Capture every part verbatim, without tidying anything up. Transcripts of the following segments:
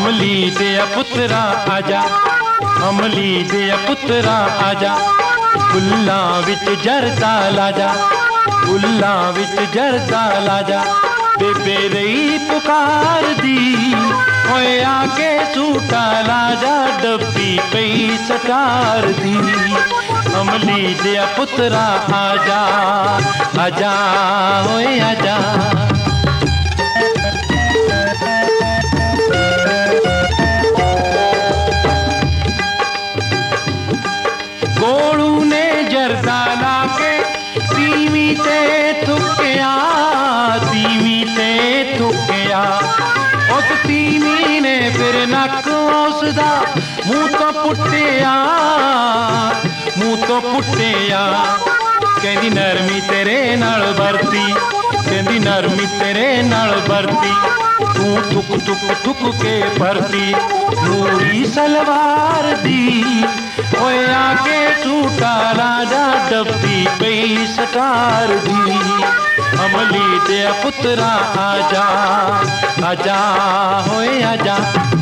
अमली दे पुत्रा आजा, अमली दे पुत्रा आजा, फुल्लां विच जरदा लाजा, फुल्लां विच जरदा लाजा। बेबे रही पुकार दी होए आके सूटा लाजा, डब्बी पई सटार दी। अमली दे पुत्रा आजा, आजा होए आजा। गोलू ने जरदा लाके तीवी ते थुकिया, तीवी ते थुकिया। उस तीवी ने फिर नक उसदा मुंह तो पुट्टिया, मुंह तो पुट्टिया। कहंदी नरमी तेरे नाल वरती, कहंदी नरमी तेरे नाल वरती, तू थुक थुक थुक के भरती नूरी सलवार दी। होए आके सूटा लाजा, डब्बी पई सटार दी। अमली दे पुत्रा आजा, आजा होए आजा।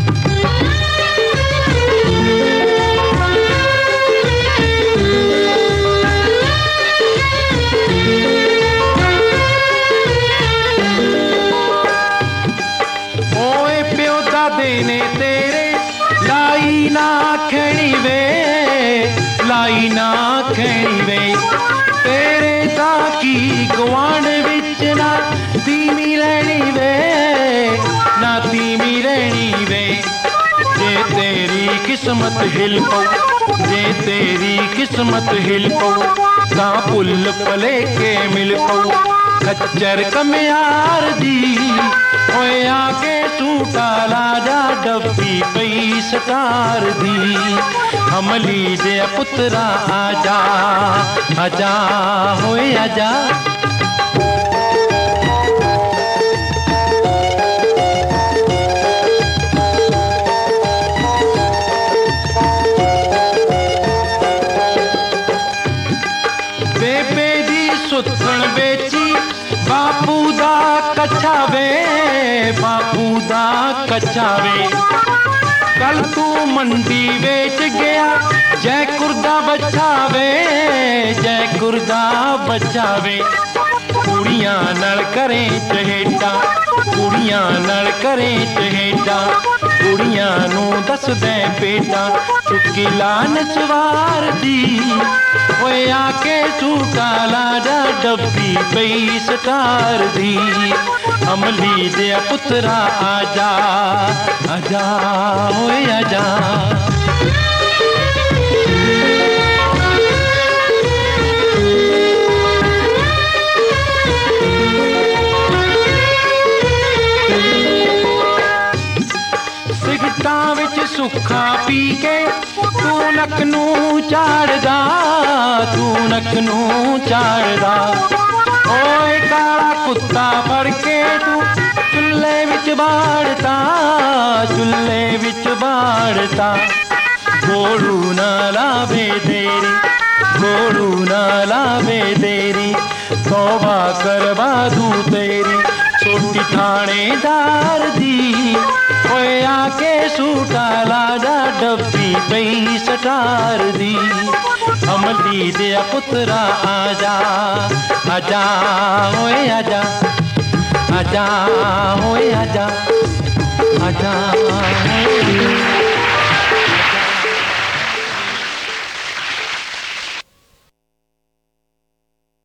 ओए प्यो दादे ने तेरे लाई ना खैनी वे, लाई ना खैनी वे। तेरे ताकी गवांड विच ना तीमी लैनी वे, ना तीमी लैनी वे। जे तेरी किस्मत हिल पौ, जे तेरी किस्मत हिल पौ, तां पुल पले के मिल पौ खच्चर कमियार दी। होए आके सूटा लाजा, डब्बी पई सटार दी। अमली दे पुत्रा आजा, आजा होए आजा। बेबे दी सुथण बेची बापू दा कच्छा वे, बापू दा कच्छा वे। कल तू मंडी बेच गया जय कुर्दा बच्चा वे, जय कुर्दा बच्चा वे। कुड़ियां नाल करें चहेटा, कुड़ियां नाल करें चहेटा, कुड़ियां नू दस दे पेटा चुकी लान सवार दी। होए आके सूटा लाजा, डब्बी पई सटार दी। अमली दे पुत्रा आजा, आजा होए आजा। सिगटां विच सुखा पी के तू नक नू चाड़दा, तू नक नू चाड़दा। ओए काला कुत्ता फड़ के तू चुल्हे विच बाड़ता, चुल्हे विच बाड़ता। गोलू ना लावे देरी, गोलू ना लावे देरी, तौबा करवा दूं तेरी छोटी थानेदार दी। होए आके सूटा लाजा, डब्बी पई सटार दी। अमली दे पुत्रा आजा, आजा होए आजा, आजा होए आजा, आजा होए।